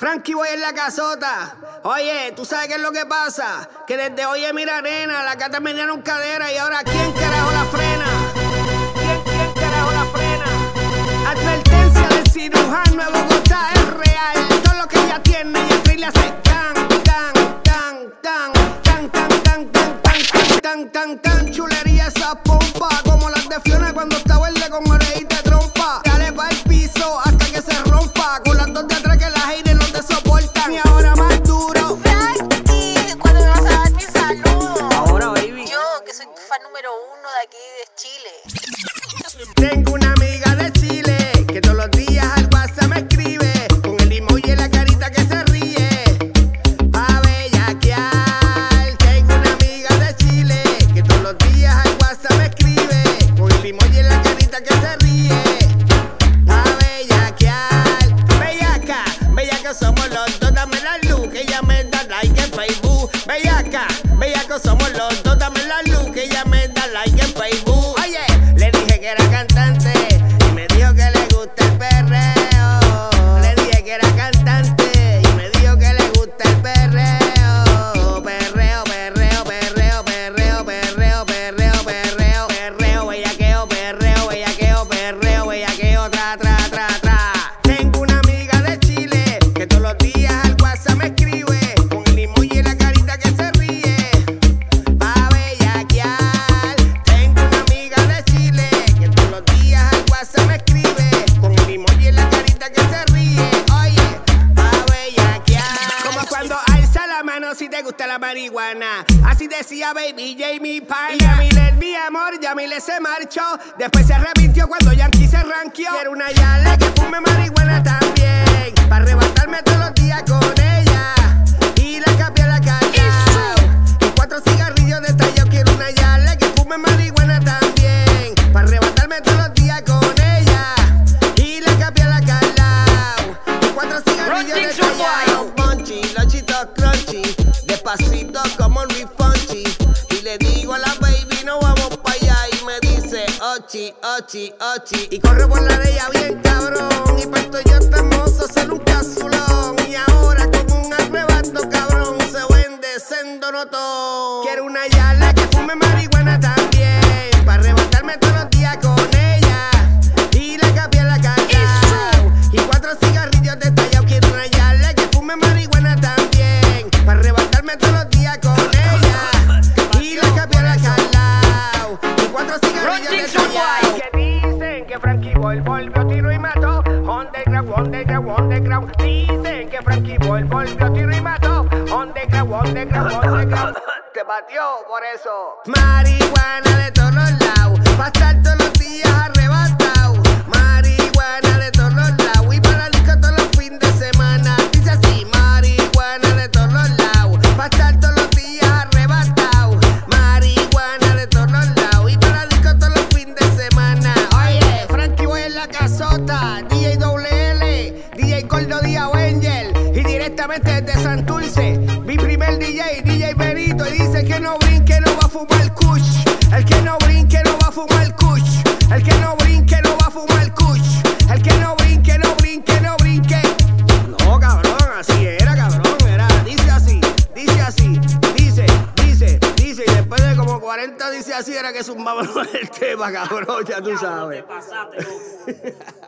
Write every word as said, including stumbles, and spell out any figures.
Frankie Boy en la casota. Oye, ¿tú sabes qué es lo que pasa? Que desde Oye Mira Nena, la gata me dieron cadera y ahora ¿quién carajo la frena? ¿Quién, quién carajo la frena? Advertencia del cirujano de Bogotá es real. Todo lo que ella tiene y el le hace tan, tan, tan, tan, tan, tan, tan, tan, tan, tan, tan, tan, chulería esa pompa, como las de Fiona cuando está verde con orejita de trompa. Dale pa' el piso hasta que se rompa, con las dos de atrás que las aires no te soportan. Y ahora más duro. Frankie, ¿cuándo me vas a dar mi saludo? Ahora, baby. Yo, que soy tu fan número uno de aquí de Chile. Tengo una amiga de Chile que todos los días al WhatsApp me escribe con el emoji en la carita que se ríe. A bellaquear. Tengo una amiga de Chile que todos los días al WhatsApp me escribe con el emoji en la carita que se ríe. A bellaquear. Bellaca, bellaca somos los dos, dame la luz que ella me da like en Facebook. Bellaca, bellaca somos los dos, dame la luz que ella me da like en Facebook. Oye, le dije que era cantante y me dijo que le gusta el perreo. Le dije que era cantante y me dijo que le gusta el perreo. Perreo, perreo, perreo, perreo, perreo, perreo, perreo, perreo, bellaqueo, perreo, bellaqueo, perreo, bellaqueo, tra, tra, tra, tra. Tengo una amiga de Chile que todos los días al WhatsApp me escribe con el emoji en la carita que se ríe. Pa' bellaquear. Tengo una amiga de Chile que todos los días al WhatsApp me escribe con el emoji en la carita que se ríe. Oye, pa' bellaquear. Como cuando alza la mano si te gusta la marihuana. Así decía Baby Jamie Pine. Y Yamile, mi amor, Yamile se marchó. Después se arrepintió cuando Yankee se ranqueó. Quiero una yale que fume marihuana también, pa' arrebatarme todos los días con ella y la cambié la cara. Y cuatro cigarrillos de tallo. Quiero una yale que fume marihuana también, pa' arrebatarme todos los días con ella y la cambié la cara. Y cuatro cigarrillos de tallo. Monchi, los chitos crunchy, despacito como Luis Fonchi. Y le digo a la baby, no vamos pa' allá. Y me dice, ochi, ochi, ochi. Y corre por la de ella bien cabrón. Y parto yo este hermoso ser un casulón. Y ahora como un arrebato cabrón se vende sendo notón. Quiero una yala que fume marihuana también, pa' arrebatarme todos los días con ella y la cambié la cara. Y cuatro cigarrillos de tallado. Quiero una yala que fume marihuana también, pa' arrebatarme todos los días con ella y la cambié la cara. Y cuatro cigarrillos de tallado. Que dicen que Frankie Boy volvió, tiro y mató. Underground, underground, underground. Dicen que Frankie Boy volvió, tiro y mató. Underground, underground, underground. Te batió por eso. Marihuana de todos los lados, pa' estar todos los días arrebatado. Marihuana de todos los lados, y para la disco todos los fines de semana. Dice así, marihuana de todos los lados, pa' estar todos los días arrebatado. Marihuana de todos los lados, y para la disco todos los fines de semana. Oye, Frankie Boy en la casota, D J Double L, D J Gordo Díaz Angel, y directamente desde Santurce, mi primer D J, D J Benito, y dice que no brinque no va a fumar kush. El que no brinque no va a fumar kush. El que no brinque no va a fumar kush. El que no brinque, no brinque, no brinque. No, cabrón, así era, cabrón, era, dice así, dice así, dice, dice, dice, y después de como cuarenta dice así era que zumbamos el tema, cabrón, ya tú sabes. Te pasaste,